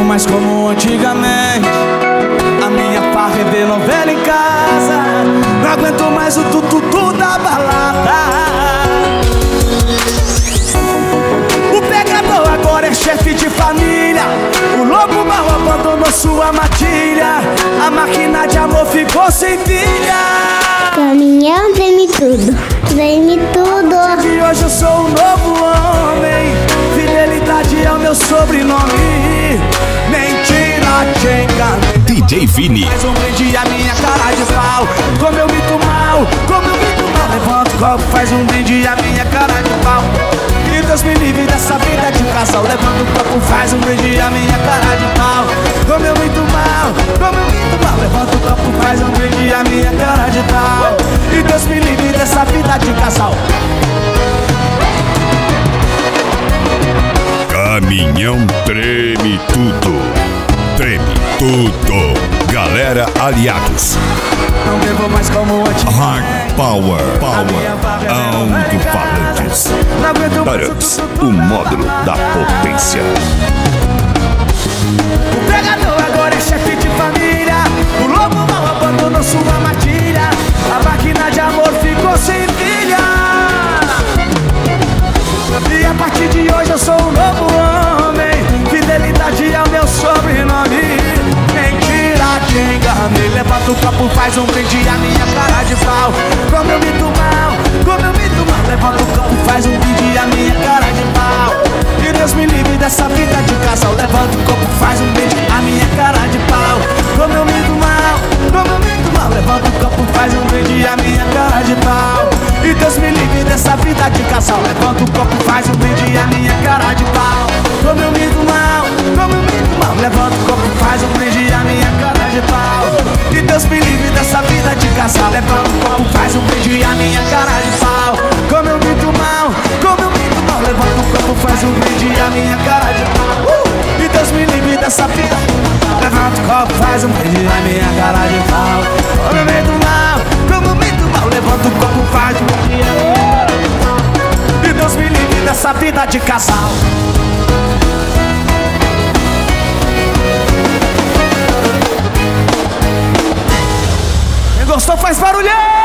mais como antigamente. A minha farra é ver novela em casa. Não aguento mais o tututu da balada. O pegador agora é chefe de família. O lobo mau abandonou sua matilha. A máquina de amor ficou sem pilha. Caminhão treme tudo, treme tudo. E hoje eu sou um novo homem. Fidelidade é o meu sobrenome. Mentira, te enganei. DJ Vini. Mais um brinde a minha cara de pau. Como eu minto mal, como eu minto mal. Levanta o copo, faz um brinde a minha cara de pau. Que Deus me livre dessa vida de casal. Levanta o copo, faz um brinde a minha cara de pau. Como eu minto mal, como eu minto mal. Levanta o copo, faz um brinde a minha cara de pau. E Deus me livre dessa vida de casal. Caminhão treme tudo. Treme tudo. Galera aliados. Não devo mais como antes. Hard Power. Alto-falantes. Turrets, o módulo da potência. O pegador agora é chefe de família. O lobo mau abandonou sua matilha. A máquina de amor ficou sem pilha. E a partir de hoje eu sou um novo homem. Fidelidade é o meu sobrenome. Mentira, te enganei. Levanta o copo, faz um brinde a minha cara de pau. Como eu minto mal, como eu minto mal. Levanta o copo, faz um brinde a minha cara de pau. Que Deus me livre dessa vida de casal. Levanta o copo, faz um brinde a minha cara de pau. Como eu minto mal, como eu minto mal. Levanta o copo, faz um brinde a minha cara de pau. E Deus me livre dessa vida de casal. Levanta o copo, faz um brinde a minha cara de pau. Como eu minto mal, como eu minto mal. Levanta o copo, faz um brinde a minha cara de pau. E Deus me livre dessa vida de casal. Levanta o copo, faz um brinde a minha cara de pau. Como eu minto mal, como eu minto mal. Levanta o copo, faz um brinde a minha cara de pau. E Deus me livre dessa vida. Levanta o copo, faz um brinde a minha cara de pau. Como eu minto mal, como eu minto mal. Levanta o copo, faz um brinde a minha cara de pau. E Deus me livre dessa vida de casal. Quem gostou faz barulhão.